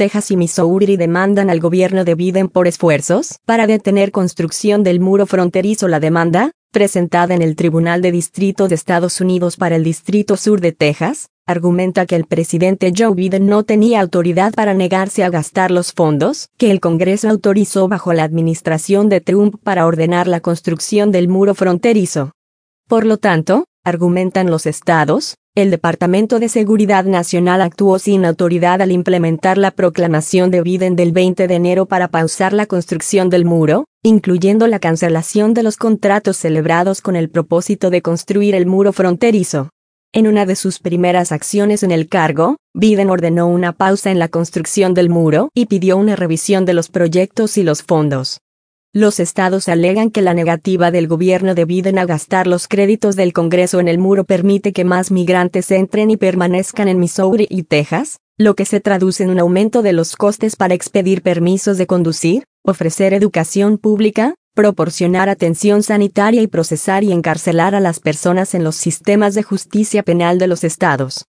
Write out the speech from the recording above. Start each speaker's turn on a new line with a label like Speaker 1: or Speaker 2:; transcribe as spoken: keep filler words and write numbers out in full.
Speaker 1: Texas y Missouri demandan al gobierno de Biden por esfuerzos para detener construcción del muro fronterizo. La demanda, presentada en el Tribunal de Distrito de Estados Unidos para el Distrito Sur de Texas, argumenta que el presidente Joe Biden no tenía autoridad para negarse a gastar los fondos que el Congreso autorizó bajo la administración de Trump para ordenar la construcción del muro fronterizo. Por lo tanto, argumentan los estados, el Departamento de Seguridad Nacional actuó sin autoridad al implementar la proclamación de Biden del veinte de enero para pausar la construcción del muro, incluyendo la cancelación de los contratos celebrados con el propósito de construir el muro fronterizo. En una de sus primeras acciones en el cargo, Biden ordenó una pausa en la construcción del muro y pidió una revisión de los proyectos y los fondos. Los estados alegan que la negativa del gobierno de Biden a gastar los créditos del Congreso en el muro permite que más migrantes entren y permanezcan en Missouri y Texas, lo que se traduce en un aumento de los costes para expedir permisos de conducir, ofrecer educación pública, proporcionar atención sanitaria y procesar y encarcelar a las personas en los sistemas de justicia penal de los estados.